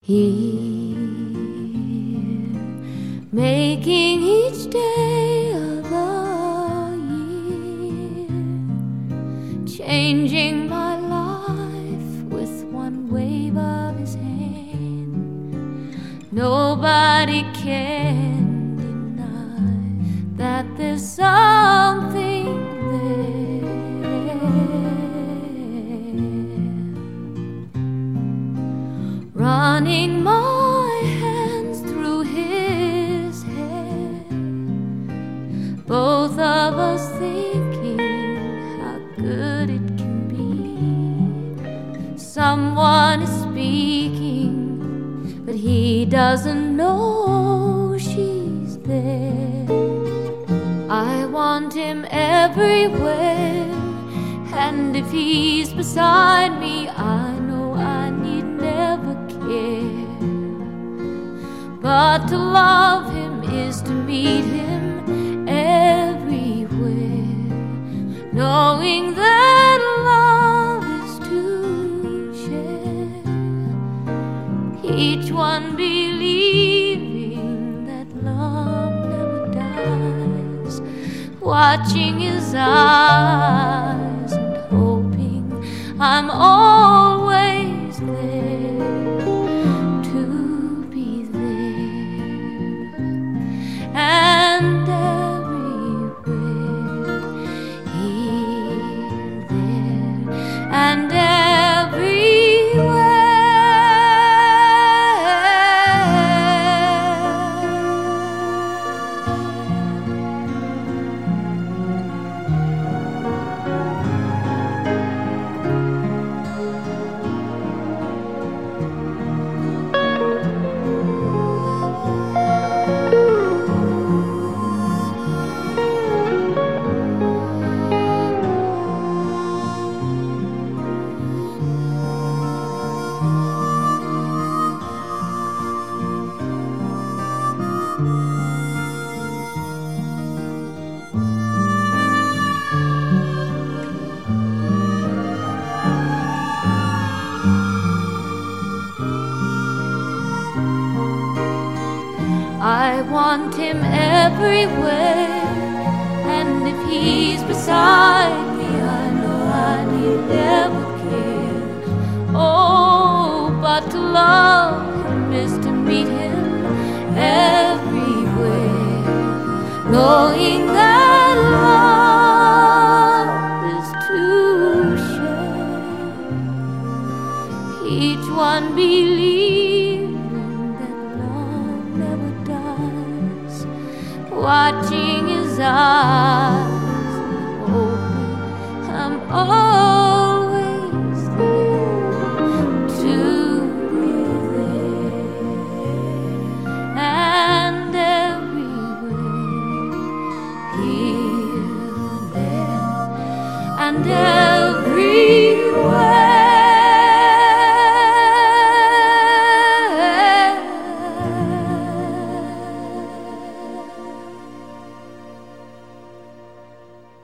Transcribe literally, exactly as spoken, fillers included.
here, making each day of the year, changing my life with one wave of his hand. Nobody can deny that there's something there, running my hands through his hair, both of us thinking how good it can be. Someone is speaking, but he doesn't know she's there. I want him everywhere, and if he's beside me, I know I need never care. But to love him is to meet him everywhere, knowing that love is to share, each one believing that love never dies, watching his eyes and hoping I'm always there to be there, and everywhere, here, there, and everywhere. I want him everywhere, and if he's beside me, I know I need never care. Oh, but to love him is to meet him everywhere, knowing that love is to share, each one believing watching his eyes, hoping I'm all